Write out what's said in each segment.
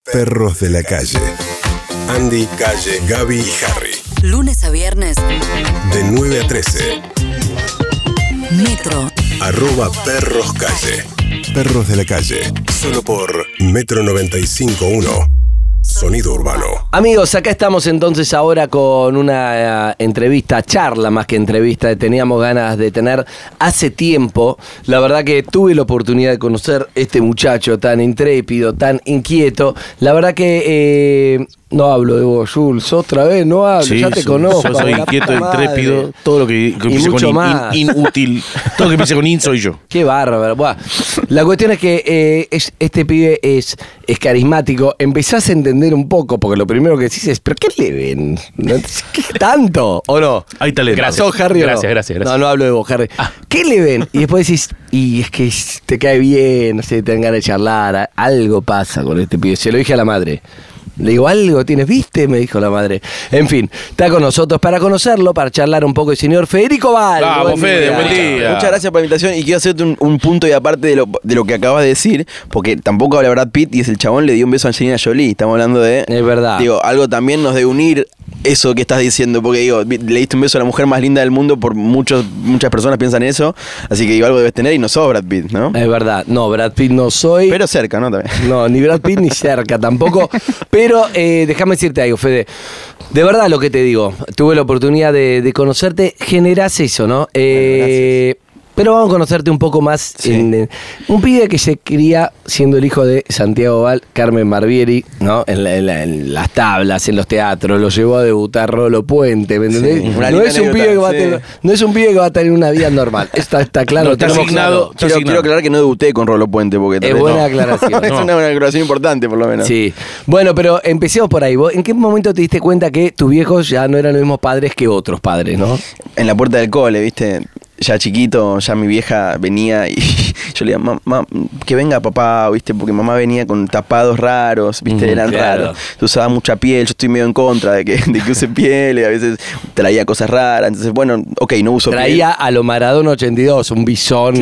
Perros de la Calle. Andy, Calle, Gaby y Harry. Lunes a viernes. De 9 a 13. Metro. @perroscalle. Perros de la Calle. Solo por Metro 95.1. Sonido Urbano. Amigos, acá estamos entonces ahora con una entrevista, charla más que entrevista, teníamos ganas de tener hace tiempo. La verdad que tuve la oportunidad de conocer este muchacho tan intrépido, tan inquieto. La verdad que no hablo de vos, Jules, otra vez no hablo, sí, ya te conozco. Yo soy inquieto, intrépido, todo lo que empiece con inútil, todo lo que empiece con in soy yo. Qué bárbaro. Bueno, la cuestión es que este pibe es carismático. Empezás a entender un poco, porque lo primero que decís es, ¿pero qué le ven? ¿Qué tanto? ¿O no? Hay talento. Gracias, Harry. Gracias. No hablo de vos, Harry. ¿Qué le ven? Y después decís, y es que te cae bien, no sé, te dan ganas de charlar. Algo pasa con este pibe. Se lo dije a la madre. Le digo, algo tienes, ¿viste? Me dijo la madre. En fin, está con nosotros para conocerlo, para charlar un poco el señor Federico Val. Vamos, Fede, buen día. Muchas gracias por la invitación y quiero hacerte un punto y aparte de lo que acabas de decir, porque tampoco habla Brad Pitt y es el chabón le dio un beso a Angelina Jolie. Estamos hablando de... Es verdad. Digo, algo también nos debe unir eso que estás diciendo, porque digo, le diste un beso a la mujer más linda del mundo, por muchas personas piensan eso, así que digo, algo debes tener y no sos Brad Pitt, ¿no? Es verdad, no, Brad Pitt no soy. Pero cerca, ¿no? También. No, ni Brad Pitt ni cerca tampoco, pero déjame decirte algo, Fede. De verdad lo que te digo, tuve la oportunidad de conocerte, generás eso, ¿no? Gracias. Pero vamos a conocerte un poco más. Sí. Un pibe que se cría siendo el hijo de Santiago Val, Carmen Barbieri, ¿no? En las tablas, en los teatros, lo llevó a debutar Rolo Puente, ¿me entendés? Sí, No es un pibe que va a tener, no es un pibe que va a tener una vida normal. Está claro. No, está asignado. Quiero aclarar que no debuté con Rolo Puente, porque es buena aclaración. Es una aclaración importante, por lo menos. Sí. Bueno, pero empecemos por ahí. ¿Vos en qué momento te diste cuenta que tus viejos ya no eran los mismos padres que otros padres, no? En la puerta del cole, ¿viste? Ya chiquito, ya mi vieja venía y yo le decía, mamá, que venga papá, ¿viste? Porque mamá venía con tapados raros, ¿viste? Eran claro. raros. Tú usabas mucha piel, yo estoy medio en contra de que use piel y a veces traía cosas raras. Entonces, bueno, ok, no uso piel. Traía a lo Maradona 82, un bisón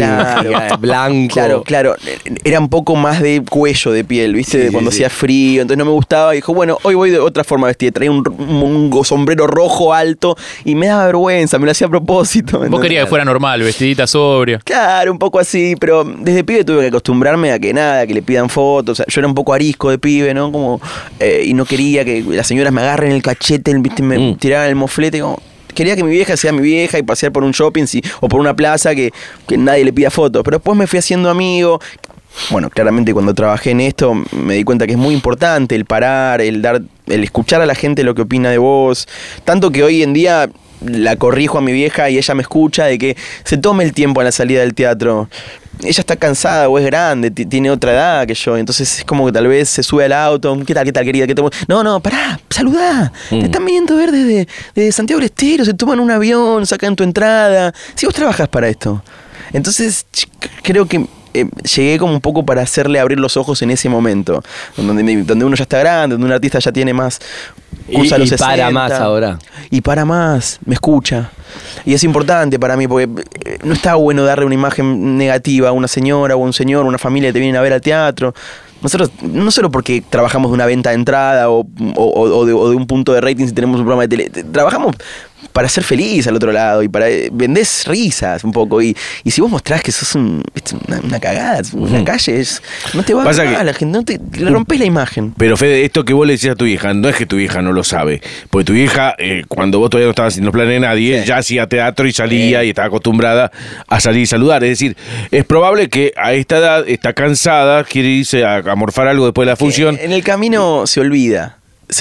blanco. Claro. Era un poco más de cuello de piel, ¿viste? Sí, cuando sí. hacía frío, entonces no me gustaba. Y dijo, bueno, hoy voy de otra forma vestida. Traía un sombrero rojo alto y me daba vergüenza, me lo hacía a propósito. Vos querías que fuera normal, vestidita sobria. Claro, un poco así, pero desde pibe tuve que acostumbrarme a que nada, que le pidan fotos. O sea, yo era un poco arisco de pibe, ¿no? Como, y no quería que las señoras me agarren el cachete, ¿viste? Me tiraran el moflete, como... Quería que mi vieja sea mi vieja y pasear por un shopping o por una plaza que nadie le pida fotos. Pero después me fui haciendo amigo. Bueno, claramente cuando trabajé en esto me di cuenta que es muy importante el parar, el escuchar a la gente lo que opina de vos. Tanto que hoy en día la corrijo a mi vieja y ella me escucha de que se tome el tiempo a la salida del teatro. Ella está cansada o es grande, tiene otra edad que yo, entonces es como que tal vez se sube al auto, ¿qué tal querida? No, pará, saludá, te están viniendo a ver desde Santiago del Estero, se toman un avión, sacan tu entrada, si vos trabajás para esto. Entonces creo que llegué como un poco para hacerle abrir los ojos en ese momento, donde uno ya está grande, donde un artista ya tiene más... Usa los 60, para más ahora. Y para más, me escucha. Y es importante para mí, porque no está bueno darle una imagen negativa a una señora o a un señor, una familia que te vienen a ver al teatro. Nosotros, no solo porque trabajamos de una venta de entrada o de un punto de rating si tenemos un programa de tele, trabajamos para ser feliz al otro lado y para vendés risas un poco y si vos mostrás que sos una cagada, una calle, no te va a gustar la gente, no te le rompés la imagen. Pero Fede, esto que vos le decías a tu hija, no es que tu hija no lo sabe, porque tu hija, cuando vos todavía no estabas haciendo planes de nadie, ya hacía teatro y salía y estaba acostumbrada a salir y saludar. Es decir, es probable que a esta edad está cansada, quiere irse a morfar algo después de la función. En el camino se olvida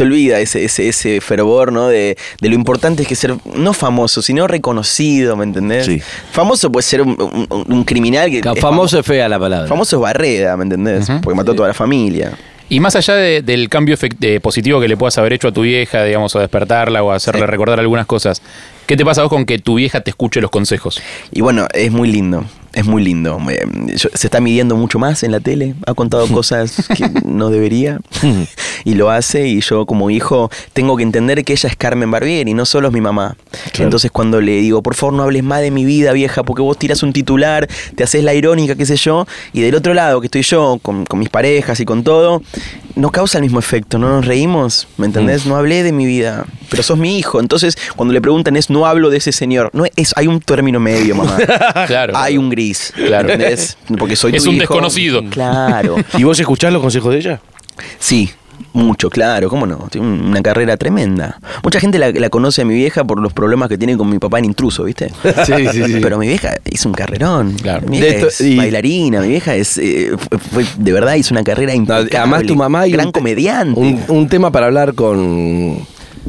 ese fervor, ¿no? De lo importante es que ser no famoso, sino reconocido, ¿me entendés? Sí. Famoso puede ser un criminal que... Famoso es fea la palabra. Famoso es Barreda, ¿me entendés? Porque mató a toda la familia. Y más allá del cambio positivo que le puedas haber hecho a tu vieja, digamos, o despertarla o hacerle recordar algunas cosas, ¿qué te pasa a vos con que tu vieja te escuche los consejos? Y bueno, es muy lindo. Es muy lindo. Se está midiendo mucho más en la tele. Ha contado cosas que no debería. y lo hace, y yo como hijo tengo que entender que ella es Carmen Barbieri, no solo es mi mamá. Claro. Entonces cuando le digo, por favor no hables más de mi vida, vieja, porque vos tirás un titular, te haces la irónica, qué sé yo, y del otro lado, que estoy yo, con mis parejas y con todo, no causa el mismo efecto, no nos reímos, ¿me entendés? No hablé de mi vida, pero sos mi hijo. Entonces cuando le preguntan no hablo de ese señor, no es, hay un término medio, mamá. Claro. Hay un gris, Claro. ¿entendés? Porque soy Es tu un hijo. desconocido. Claro. ¿Y vos escuchás los consejos de ella? Sí, mucho, claro, ¿cómo no? Tiene una carrera tremenda. Mucha gente la conoce a mi vieja por los problemas que tiene con mi papá en Intruso, ¿viste? Sí. Pero mi vieja hizo un carrerón. Claro. Mi vieja De esto- es y- bailarina, mi vieja es fue de verdad hizo una carrera No, impecable. además tu mamá y gran un te- comediante. Un tema para hablar con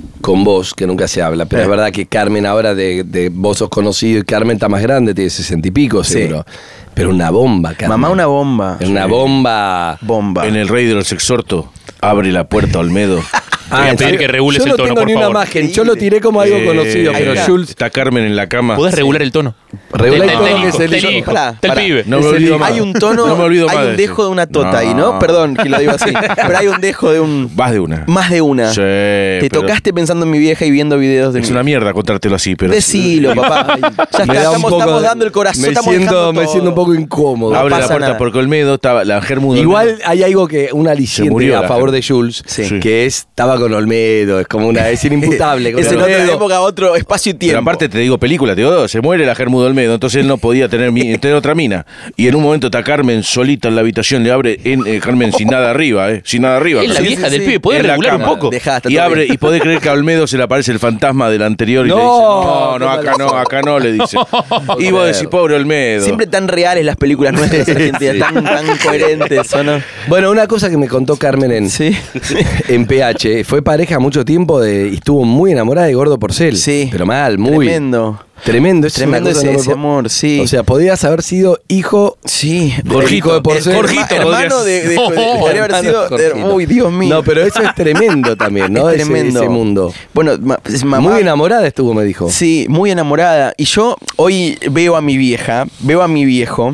vos, que nunca se habla, pero es verdad que Carmen ahora de vos sos conocido y Carmen está más grande, tiene 60 y pico Sí. seguro. Pero una bomba, Carmen. Mamá una bomba. Es una bomba. Bomba. En El Rey de los Exhortos, abre la puerta Olmedo. Voy a ¿en pedir serio? que regules yo el no tono, tengo por ni una favor. imagen, yo lo tiré como algo conocido, pero está. Jules Está Carmen en la cama. ¿Podés regular el tono? regula el Del tono hijo, que es el del hijo. hijo, Pará, del pará. pibe. No me Es el olvido hijo. más. Hay un tono, No me olvido más hay de un dejo eso. de una tota ahí, ¿no? No. Perdón que lo digo así. Pero hay un dejo de un. Vas de una. Más de una. Sí, Te pero tocaste pensando en mi vieja y viendo videos de Es mi una mierda contártelo así, pero. Decilo, papá. Ya está, Me da un estamos, poco estamos de- dando el corazón, me estamos siento, dejando me todo. siento un poco incómodo. Abre la pasa puerta nada. porque Olmedo estaba. La Germudo. Igual hay algo que, un Se aliciente murió a la favor gente. de Jules, Sí. que estaba con Olmedo, es como una, es inimputable. con Es en otra Olmedo. época, otro espacio y tiempo. Pero aparte te digo película, te digo, se muere la Germudo Olmedo, entonces él no podía tener otra mina. Y en un momento está Carmen solita en la habitación, le abre Carmen sin nada arriba, sin nada arriba. Es la Carmen. vieja sí, del sí. pibe. ¿Podés En la regular un cama. poco? Dejá, está Y todo abre, bien. y podés creer que a Olmedo se le aparece el fantasma del anterior y No, le dice, no, qué acá mala no, acá no, le dice. Y vos decís, pobre Olmedo. Siempre tan reales las películas nuestras argentinas, Sí. tan coherentes, ¿o no? Bueno, una cosa que me contó Carmen en, Sí. en PH, fue pareja mucho tiempo y estuvo muy enamorada de Gordo Porcel. Sí. Pero mal, muy. Tremendo. Tremendo, es Tremendo una cosa, ese no me po- amor, sí. O sea, podías haber sido hijo. Sí. Jorgito de Porcel. Jorgito hermano podrías- podría haber sido. Jorgito. Uy, Dios mío. No, pero eso es tremendo también, ¿no? Es tremendo. Ese mundo. Bueno, mamá. Muy enamorada estuvo, me dijo. Sí, muy enamorada. Y yo hoy veo a mi vieja, veo a mi viejo,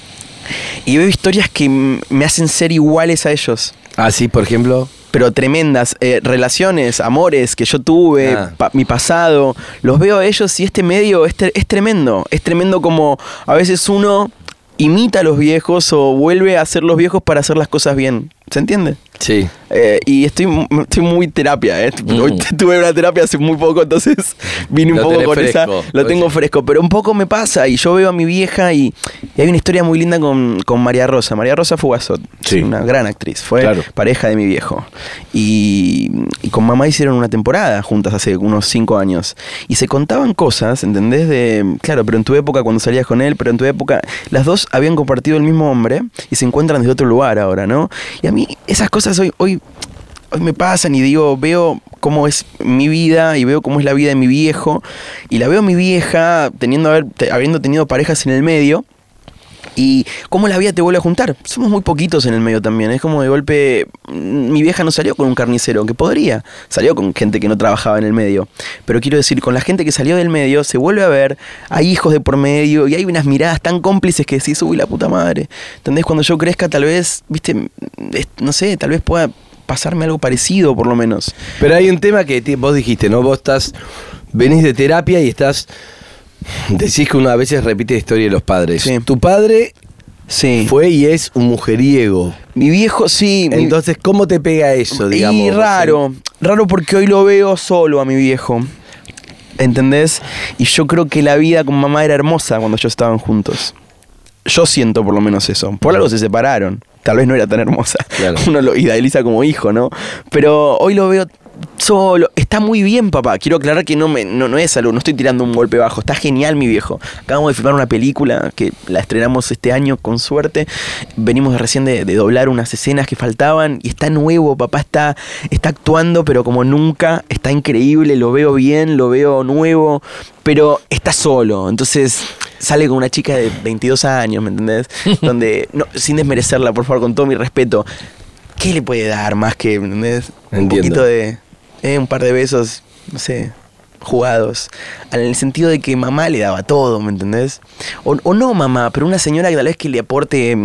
y veo historias que me hacen ser iguales a ellos. Ah, sí, por ejemplo. Pero tremendas, relaciones, amores que yo tuve, Ah. mi pasado, los veo a ellos y este medio es tremendo. Es tremendo como a veces uno imita a los viejos o vuelve a ser los viejos para hacer las cosas bien. ¿Se entiende? Sí. Y estoy muy terapia, ¿eh? Hoy tuve una terapia hace muy poco, entonces vine un Lo poco tenés con fresco. esa. Lo tengo fresco, pero un poco me pasa y yo veo a mi vieja y hay una historia muy linda con María Rosa. María Rosa Fugazot, Sí. una gran actriz, fue Claro. pareja de mi viejo. Y con mamá hicieron una temporada juntas hace unos 5 años. Y se contaban cosas, ¿entendés? Claro, pero en tu época cuando salías con él, pero en tu época, las dos habían compartido el mismo hombre y se encuentran desde otro lugar ahora, ¿no? Y a mí esas cosas hoy me pasan y digo, veo cómo es mi vida y veo cómo es la vida de mi viejo y la veo a mi vieja habiendo tenido parejas en el medio y cómo la vida te vuelve a juntar. Somos muy poquitos en el medio también, es como de golpe, mi vieja no salió con un carnicero, que podría, salió con gente que no trabajaba en el medio, pero quiero decir, con la gente que salió del medio se vuelve a ver, hay hijos de por medio y hay unas miradas tan cómplices que decís, uy, la puta madre, ¿entendés? Cuando yo crezca tal vez, viste, no sé, tal vez pueda pasarme algo parecido por lo menos. Pero hay un tema que vos dijiste, ¿no? Vos venís de terapia y decís que uno a veces repite la historia de los padres. Sí. Tu padre Sí. fue y es un mujeriego. Mi viejo, sí. Entonces, ¿cómo te pega eso, digamos? Y raro porque hoy lo veo solo a mi viejo. ¿Entendés? Y yo creo que la vida con mamá era hermosa cuando ellos estaban juntos. Yo siento por lo menos eso. Por algo se separaron. Tal vez no era tan hermosa. Claro. Uno lo idealiza como hijo, ¿no? Pero hoy lo veo solo. Está muy bien, papá. Quiero aclarar que no es algo, no estoy tirando un golpe bajo. Está genial, mi viejo. Acabamos de filmar una película que la estrenamos este año con suerte. Venimos recién de doblar unas escenas que faltaban y está nuevo, papá está actuando, pero como nunca. Está increíble, lo veo bien, lo veo nuevo, pero está solo. Entonces sale con una chica de 22 años, ¿me entendés? Donde, no, sin desmerecerla, por favor, con todo mi respeto, ¿qué le puede dar más que, ¿me entendés? Un Entiendo. poquito de, un par de besos, no sé, jugados. En el sentido de que mamá le daba todo, ¿me entendés? O no mamá, pero una señora que tal vez que le aporte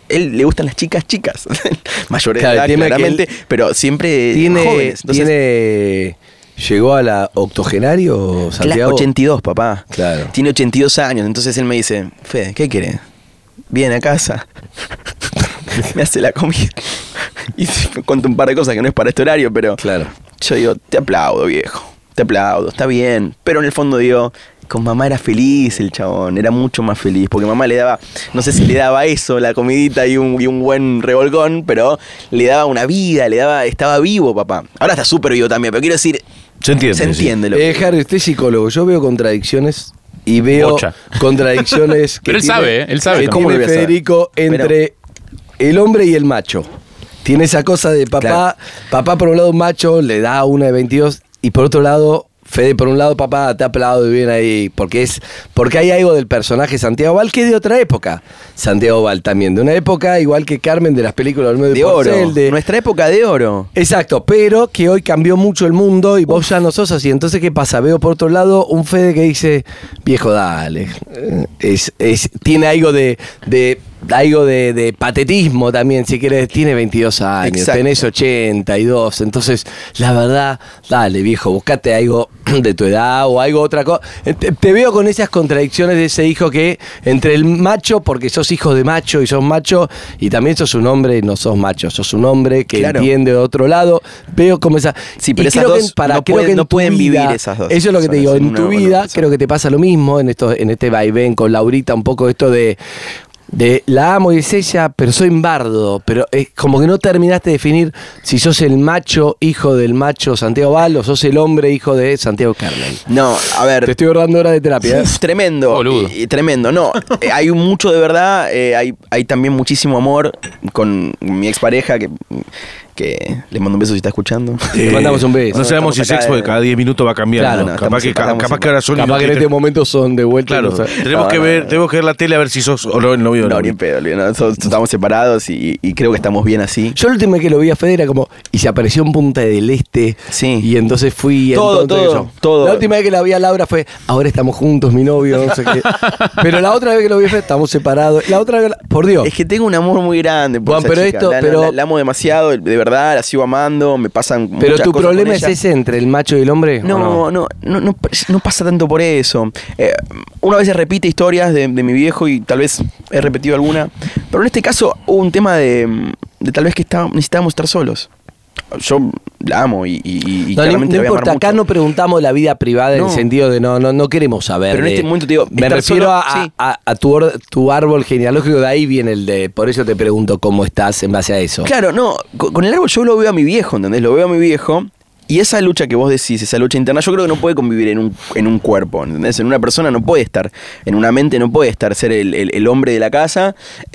él le gustan las chicas, mayores de Claro, edad, el tema es que claramente, pero siempre jóvenes. Entonces, ¿llegó a la octogenario, Santiago? 82, papá. Claro. Tiene 82 años, entonces él me dice, Fede, ¿qué querés? Viene a casa, me hace la comida y me cuenta un par de cosas que no es para este horario, pero Claro. yo digo, te aplaudo, viejo, te aplaudo, está bien, pero en el fondo digo, con mamá era feliz el chabón, era mucho más feliz, porque mamá le daba, no sé si le daba eso, la comidita y un buen revolcón, pero le daba una vida, estaba vivo, papá. Ahora está súper vivo también, pero quiero decir, Se entiende. se entiende lo que Harry, usted es psicólogo. Yo veo contradicciones y veo Bocha. contradicciones que Pero él sabe, él sabe que cómo tiene debe saber. Federico entre el hombre y el macho. Tiene esa cosa de papá, papá por un lado un macho, le da una de 22 y por otro lado, Fede, por un lado, papá, te aplaudo bien ahí, porque hay algo del personaje Santiago Val que es de otra época. Santiago Val también, de una época igual que Carmen de las películas del medio de oro, Porcel, nuestra época de oro. Exacto, pero que hoy cambió mucho el mundo y vos ya no sos así. Entonces, ¿qué pasa? Veo por otro lado un Fede que dice, viejo, dale. Tiene algo de patetismo también, si querés. Tiene 22 años, Exacto. tenés 82. Entonces, la verdad, dale, viejo, buscate algo de tu edad o algo otra cosa. Te veo con esas contradicciones de ese hijo que entre el macho, porque sos hijo de macho y sos macho, y también sos un hombre y no sos macho, sos un hombre que Claro. entiende de otro lado. Veo como esa. Sí, pero y esas creo dos que no en no tu pueden vida, vivir esas dos. eso es lo que te digo, Son en una tu o vida persona. creo que te pasa lo mismo en este vaivén con Laurita, un poco esto de la amo y es ella, pero soy bardo, pero es como que no terminaste de definir si sos el macho hijo del macho Santiago Val o sos el hombre hijo de Santiago Carmen. No, a ver. Te estoy ahorrando horas de terapia. Uf, tremendo. Boludo. Tremendo. No, hay mucho de verdad. Hay también muchísimo amor con mi expareja que le mando un beso si está escuchando. Te mandamos un beso. No sabemos si es Estamos ex acá porque cada 10 minutos va cambiando. Claro, no, capaz que estamos ahora son y Capaz no que en te- este momento son de vuelta. Claro, no sé. tenemos que ver la tele a ver si sos o no el novio de No, la ni en pedo. Nosotros estamos separados y creo que estamos bien así. Yo la última vez que lo vi a Fede era como, y se apareció en Punta del Este. Sí. Y entonces fui. Todo, todo. La última vez que la vi a Laura fue, ahora estamos juntos, mi novio, no sé qué. Pero la otra vez que lo vi fue, estamos separados. La otra vez, por Dios. Es que tengo un amor muy grande por Juan, esa pero chica. esto- La amo demasiado, de verdad, la sigo amando, me pasan Pero muchas tu cosas problema con es ella. ese entre el macho y el hombre. ¿o No pasa tanto por eso. Una vez se repite historias de mi viejo y tal vez he repetido alguna. Pero en este caso hubo un tema de tal vez que necesitábamos estar solos. Yo la amo y No, claramente no la voy a amar importa, acá mucho. no preguntamos la vida privada en No. el sentido de no queremos saber. Pero en este momento te digo, me estar refiero solo, a, sí. a tu árbol genealógico, de ahí viene el de. Por eso te pregunto cómo estás en base a eso. Claro, no, con el árbol yo lo veo a mi viejo, ¿entendés? Lo veo a mi viejo. Y esa lucha que vos decís, esa lucha interna, yo creo que no puede convivir en un cuerpo, ¿entendés? En una persona no puede estar, en una mente no puede estar ser el hombre de la casa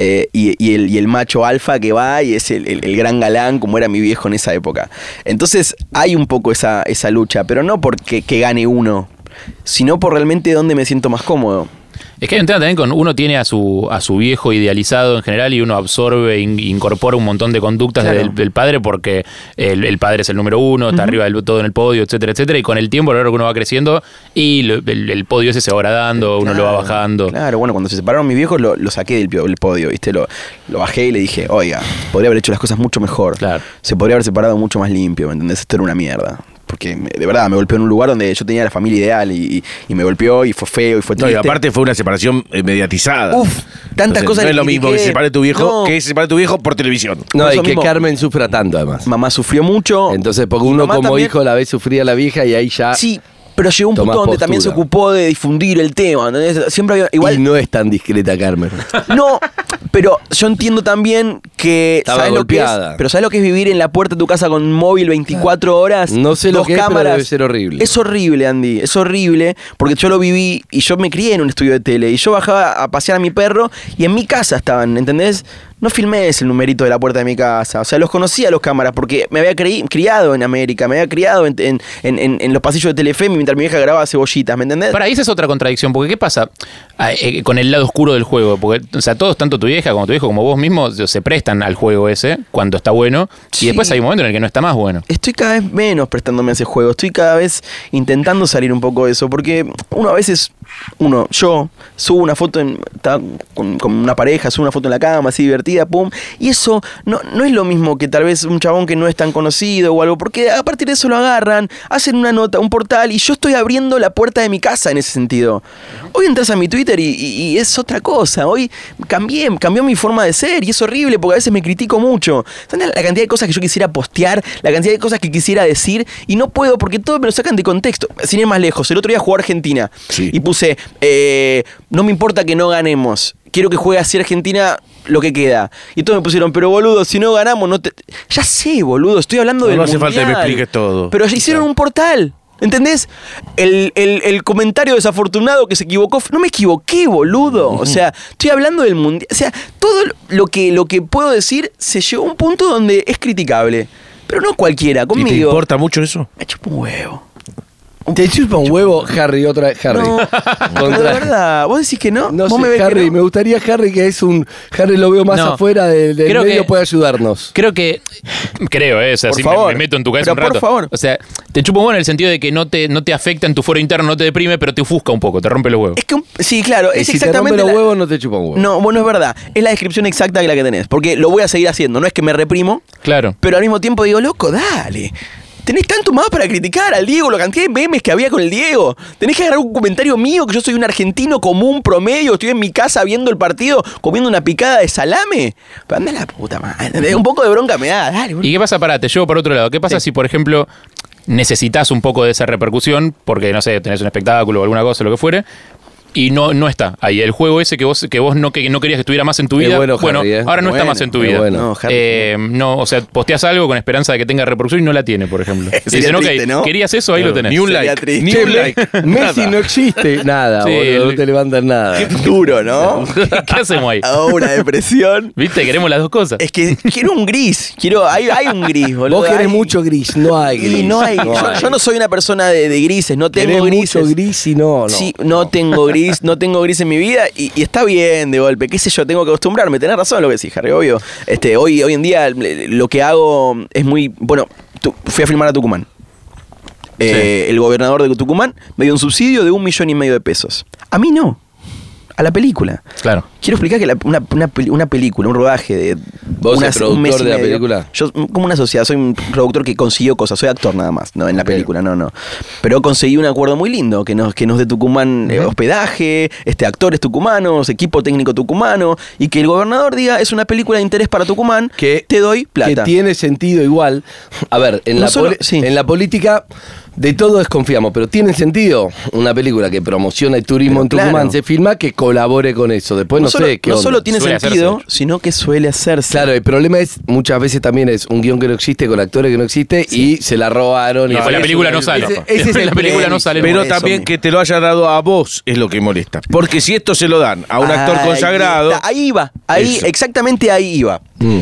y el macho alfa que va y es el gran galán como era mi viejo en esa época. Entonces hay un poco esa lucha, pero no porque que gane uno, sino por realmente dónde me siento más cómodo. Es que hay un tema también con uno tiene a su viejo idealizado en general y uno absorbe e incorpora un montón de conductas Claro. del padre porque el padre es el número uno, está arriba del todo en el podio, etcétera, etcétera. Y con el tiempo, a lo largo que uno va creciendo y el podio ese se va agradando, uno lo va bajando. Claro, bueno, cuando se separaron mis viejos lo saqué del podio, ¿viste? Lo bajé y le dije, oiga, podría haber hecho las cosas mucho mejor. Claro. Se podría haber separado mucho más limpio, ¿me entendés? Esto era una mierda. Porque de verdad me golpeó en un lugar donde yo tenía la familia ideal y me golpeó y fue feo y fue No, triste. y aparte fue una separación mediatizada. Uf, tantas Entonces, cosas no que es lo mismo que critiqué. se separe tu viejo No. que se separe tu viejo por televisión. No, por y eso que mismo- Carmen sufra tanto además. Mamá sufrió mucho. Entonces, porque y uno mamá como también- hijo la vez sufría a la vieja y ahí ya. Sí, pero llegó un punto Tomás donde también se postura. ocupó de difundir el tema, ¿entendés? Siempre había... Igual... Y no es tan discreta Carmen. No, pero yo entiendo también que Estaba ¿sabes lo que golpeada. es? Pero ¿sabes lo que es vivir en la puerta de tu casa con móvil 24 horas? No sé lo dos que es, pero cámaras? debe ser horrible. Es horrible, Andy, es horrible, porque yo lo viví y yo me crié en un estudio de tele y yo bajaba a pasear a mi perro y en mi casa estaban, ¿entendés? No filmé ese numerito de la puerta de mi casa, o sea, los conocía a los cámaras porque me había criado en América, me había criado en los pasillos de Telefe mientras mi vieja grababa cebollitas, ¿me entendés? Para ahí esa es otra contradicción, porque ¿qué pasa con el lado oscuro del juego? Porque, o sea, todos, tanto tu vieja como tu hijo, como vos mismo, se prestan al juego ese cuando está bueno, Sí. y después hay un momento en el que no está más bueno. Estoy cada vez menos prestándome a ese juego. Estoy cada vez intentando salir un poco de eso. Porque uno a veces, yo subo una foto con una pareja, subo una foto en la cama, así divertida. partida, pum. Y eso no es lo mismo que tal vez un chabón que no es tan conocido o algo, porque a partir de eso lo agarran, hacen una nota, un portal, y yo estoy abriendo la puerta de mi casa en ese sentido. Hoy entras a mi Twitter y es otra cosa. Hoy cambió mi forma de ser y es horrible porque a veces me critico mucho. ¿Saben la cantidad de cosas que yo quisiera postear, la cantidad de cosas que quisiera decir y no puedo porque todo me lo sacan de contexto? Sin ir más lejos, el otro día jugó Argentina y puse, no me importa que no ganemos, quiero que juegue así Argentina lo que queda. Y todos me pusieron, pero boludo, si no ganamos, no te... Ya sé, boludo, estoy hablando del mundial. No hace falta que me expliques todo. Pero ya hicieron un portal. ¿Entendés? El comentario desafortunado que se equivocó. No me equivoqué, boludo. O sea, estoy hablando del mundial. O sea, todo lo que puedo decir se llegó a un punto donde es criticable. Pero no cualquiera, conmigo. ¿Y te importa mucho eso? Me chupa un huevo. Te chupa un huevo, Harry, otra vez, Harry. No, pero de verdad, ¿vos decís que no? No ¿Vos sé, me ves Harry, que no? me gustaría, Harry, que es un... Harry lo veo más No. afuera del Creo medio, que- puede ayudarnos. Creo, o sea, Por si favor. me meto en tu cabeza Pero un rato. por favor. O sea, te chupo bueno en el sentido de que no te afecta en tu foro interno, no te deprime, pero te ofusca un poco, te rompe los huevos. Es que, sí, claro, Y es si te exactamente rompe los la- huevos, no te chupa un huevo. No, bueno, es verdad. Es la descripción exacta de la que tenés. Porque lo voy a seguir haciendo. No es que me reprimo, Claro. pero al mismo tiempo digo, loco, dale. Tenés tanto más para criticar al Diego, la cantidad de memes que había con el Diego. Tenés que agarrar un comentario mío que yo soy un argentino común, promedio, estoy en mi casa viendo el partido, comiendo una picada de salame. Pero anda la puta madre. Un poco de bronca me da, dale. ¿Y qué pasa? Te llevo para otro lado. ¿Qué pasa si, por ejemplo, necesitas un poco de esa repercusión porque, no sé, tenés un espectáculo o alguna cosa, lo que fuere, y no está ahí? El juego ese que vos no querías que estuviera más en tu Es vida, bueno, Harry, ahora no está Bueno, más en tu es vida. bueno. No, Harry, No, o sea, posteas algo con esperanza de que tenga repercusión y no la tiene, por ejemplo. Y Sería dicen, triste, ok, ¿no? querías eso, ahí lo tenés. Ni un Sería like. triste. Ni Che, un like. Messi Nada. no existe. Nada, Sí, boludo, no te levantan nada. Duro, ¿no? ¿Qué hacemos ahí? Oh, una depresión. ¿Viste? Queremos las dos cosas. Es que quiero un gris. Hay un gris, boludo. Vos querés Hay- mucho gris, no hay gris. Y no hay. Yo no soy una persona de grises, no Querés tengo grises. mucho gris y no. Sí, no tengo gris en mi vida y está bien de golpe, qué sé yo, tengo que acostumbrarme, tenés razón lo que decís, Harry, obvio. Hoy en día lo que hago es muy, bueno, fui a filmar a Tucumán. El gobernador de Tucumán me dio un subsidio de 1,5 millones de pesos. A mí no, a la película. Claro. Quiero explicar que una película, un rodaje de... ¿Vos sos un mes productor y de la medio. película? Yo, como una sociedad, soy un productor que consiguió cosas, soy actor nada más, no en la película, no. Pero conseguí un acuerdo muy lindo, que nos dé Tucumán hospedaje, actores tucumanos, equipo técnico tucumano, y que el gobernador diga, es una película de interés para Tucumán, Que te doy plata. Que tiene sentido igual. A ver, en, No la, solo- sí. en la política de todo desconfiamos, pero tiene sentido una película que promociona el turismo Pero en Tucumán, claro. se filma, que colabore con eso. Después no, sé qué no onda. solo tiene Suele sentido, hacerse, de hecho. sino que suele hacerse. Claro, el problema es, muchas veces también es un guión que no existe con actores que no existe y se la robaron. No, y la película no sale. Ese es el La película no sale. Pero Eso también mismo. que te lo haya dado a vos es lo que molesta. Porque si esto se lo dan a un actor Ahí consagrado... está, ahí iba, Eso. exactamente ahí iba. Mm.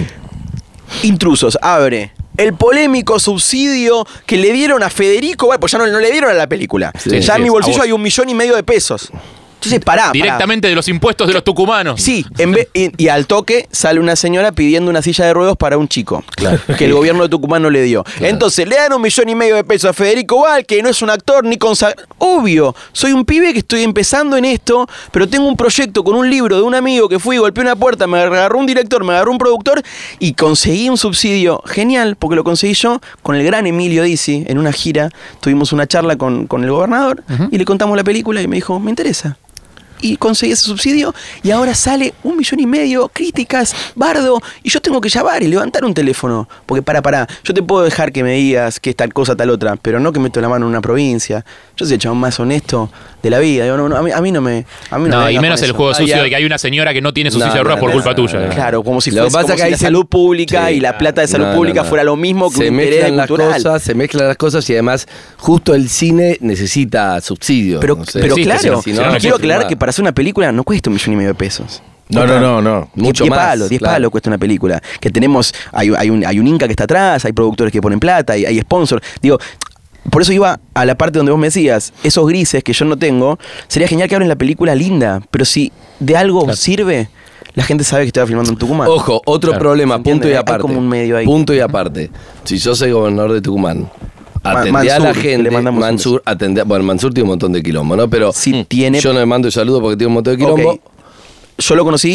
Intrusos, abre. El polémico subsidio que le dieron a Federico, bueno, pues ya no le dieron a la película. Sí, ya sí, en mi a bolsillo vos. hay 1,5 millones de pesos. Entonces, pará. Directamente de los impuestos de los tucumanos. Sí, y al toque sale una señora pidiendo una silla de ruedas para un chico. Claro. Que el gobierno de Tucumán no le dio. Entonces, le dan 1,5 millones de pesos a Federico Val, que no es un actor ni consagrado. Obvio, soy un pibe que estoy empezando en esto, pero tengo un proyecto con un libro de un amigo que fui, golpeé una puerta, me agarró un director, me agarró un productor y conseguí un subsidio genial, porque lo conseguí yo con el gran Emilio Dizzi en una gira. Tuvimos una charla con el gobernador y le contamos la película y me dijo, me interesa. Y conseguí ese subsidio y ahora sale 1,5 millones, críticas, bardo, y yo tengo que llamar y levantar un teléfono. Porque pará, yo te puedo dejar que me digas que es tal cosa, tal otra, pero no que meto la mano en una provincia. Yo soy el chabón más honesto de la vida. Digo, no, a mí no me... A mí no No, me y vengas menos con el eso. juego sucio ya. de que hay una señora que no tiene su No, silla de ruedas no, por no, culpa no, tuya. no. Claro, como si Lo que fuese pasa como que si ahí la se- salud pública Sí, y la plata de salud No, pública no. fuera lo mismo que se un interés mezclan las cultural. cosas, se mezclan las cosas y además justo el cine necesita subsidios. Pero, no sé. pero Sí, claro, si no, no quiero puede aclarar filmar. que para hacer una película no cuesta 1,5 millones de pesos. No. Mucho 10 más, palos, 10 claro. palos cuesta una película. Que tenemos, hay un Inca que está atrás, hay productores que ponen plata, hay sponsors. Digo, por eso iba a la parte donde vos me decías, esos grises que yo no tengo, sería genial que abren la película linda, pero si de algo sirve, la gente sabe que estoy filmando en Tucumán. Ojo, otro Claro. problema, ¿Se entiende? punto y Hay aparte. como un medio ahí. Punto y aparte. Si yo soy gobernador de Tucumán, atendé a la Mansur, gente. le mandamos un Mansur, bueno, Mansur tiene un montón de quilombo, ¿no? Pero Sí, tiene- yo no le mando el saludo porque tiene un montón de quilombo. Ok. Yo lo conocí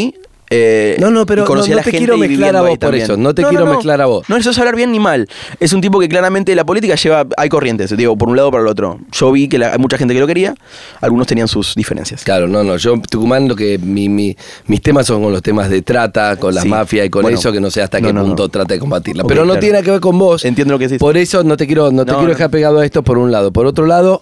No, pero y conocía no a la te gente quiero y mezclar viviendo a vos ahí por también. eso. No te quiero mezclar a vos. No, eso es hablar bien ni mal. Es un tipo que claramente la política hay corrientes, digo, por un lado o por el otro. Yo vi que hay mucha gente que lo quería, algunos tenían sus diferencias. Claro, no. Yo, Tucumán, lo que mis temas son con los temas de trata, con las Sí. mafias y con Bueno, eso, que no sé hasta qué no. punto trata de combatirla. Ok, Pero no claro. tiene nada que ver con vos. Entiendo lo que decís. Por eso no te quiero dejar pegado a esto por un lado. Por otro lado,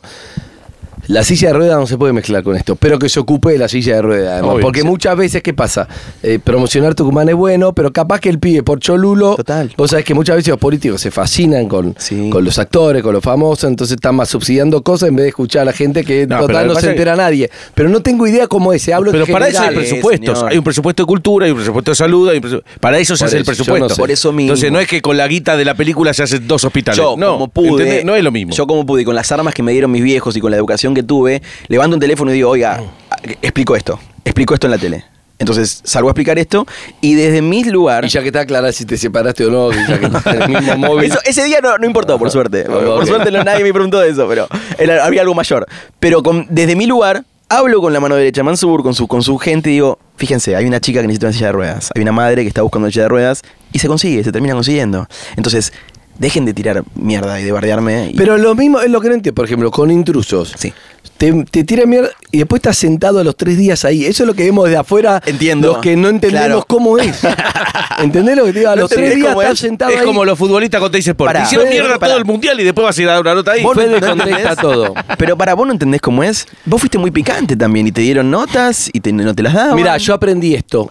la silla de ruedas no se puede mezclar con esto, pero que se ocupe de la silla de ruedas, además. Obvio, Porque sí. muchas veces, ¿qué pasa? Promocionar Tucumán es bueno, pero capaz que el pibe por cholulo. Total. Vos sabés que muchas veces los políticos se fascinan con los actores, con los famosos, entonces están más subsidiando cosas en vez de escuchar a la gente que No, pero total lo no que se pasa entera nadie. Pero no tengo idea cómo es, hablo Pero en para eso hay general. presupuestos. señor. Hay un presupuesto de cultura, hay un presupuesto de salud, para eso se Por hace el eso, yo presupuesto. no sé. Por eso mismo. Entonces no es que con la guita de la película se hacen 2 hospitales. Yo, no, como pude, ¿entendés? No es lo mismo. Yo como pude, y con las armas que me dieron mis viejos y con la educación que tuve, levanto un teléfono y digo, oiga, explico esto en la tele. Entonces salgo a explicar esto y desde mi lugar... Y ya que está clara si te separaste o no, y ya que estás en el mismo móvil. Ese día no importó, por suerte. Por Ok. suerte nadie me preguntó de eso, pero había algo mayor. Pero desde mi lugar, hablo con la mano derecha, Mansur, con su gente y digo, fíjense, hay una chica que necesita una silla de ruedas, hay una madre que está buscando una silla de ruedas y se termina consiguiendo. Entonces, dejen de tirar mierda y de bardearme. Pero lo mismo es lo que no entiendo, por ejemplo, con Intrusos. Sí. Te tiran mierda y después estás sentado a los 3 días ahí. Eso es lo que vemos de afuera. Entiendo. Los que no entendemos Claro. cómo es. ¿Entendés lo que te digo? A los 3 entendés días cómo estás es. sentado Es ahí. como los futbolistas con Teis Sport. Pará. Hicieron Fede, mierda pará. todo el mundial y después vas a ir a dar una nota ahí. Vos Fede no contesta entendés. todo. Pero vos no entendés cómo es. Vos fuiste muy picante también y te dieron notas y no te las daban. Mira, yo aprendí esto.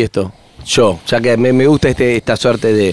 Yo, ya que me gusta esta suerte de...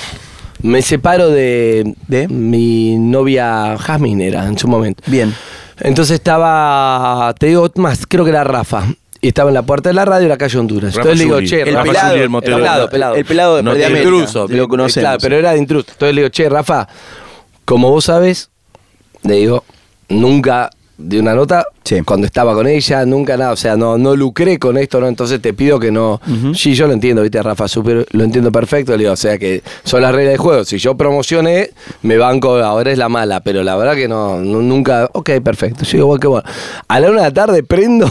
Me separo de mi novia Jasmine, era en su momento. Bien. Entonces estaba, te digo más, creo que era Rafa. Y estaba en la puerta de la radio en la calle Honduras. Rafa Entonces le digo, Zuli. che, El Rafa pelado, Zuli, el Montero. pelado. El pelado de No, de el América. Intruso. Lo conocemos. Claro, pero era de intruso. Entonces le digo, che, Rafa, como vos sabés, le digo, nunca de una nota Sí. cuando estaba con ella, nunca nada, o sea, no lucré con esto, ¿no? Entonces te pido que no. Sí, yo lo entiendo, viste, Rafa, lo entiendo perfecto, le digo, o sea que son las reglas del juego. Si yo promocioné, me banco, ahora es la mala, pero la verdad que nunca. Ok, perfecto. Yo digo, bueno, qué bueno. A la 1 de la tarde prendo.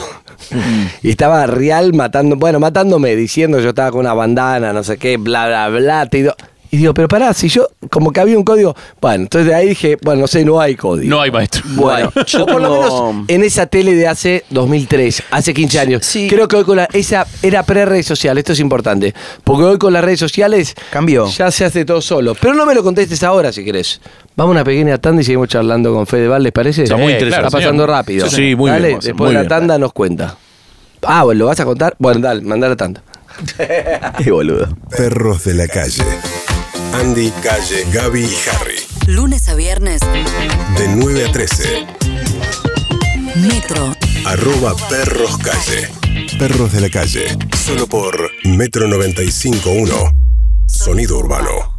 Y estaba Real matándome, diciendo yo estaba con una bandana, no sé qué, bla, bla, bla. Y digo, pero pará, si yo, como que había un código. Bueno, entonces de ahí dije, bueno, no sé, no hay código. No hay maestro. Bueno, yo por lo menos en esa tele de hace 2003, hace 15 años. Sí. Creo que hoy esa era pre-redes sociales, esto es importante. Porque hoy con las redes sociales Cambió. ya se hace todo solo. Pero no me lo contestes ahora si querés. Vamos a una pequeña tanda y seguimos charlando con Fedeval, ¿les parece? Está muy interesante. Está pasando señor. rápido. Sí, muy Dale, bien, después muy de la bien. tanda nos cuenta. Ah, bueno, ¿lo vas a contar? Bueno, dale, mandá la tanda. Qué boludo. Perros de la calle. Andy, Calle, Gaby y Harry. Lunes a viernes, De 9 a 13. Metro. @perroscalle. Perros de la calle. Solo por Metro 95.1. Sonido urbano.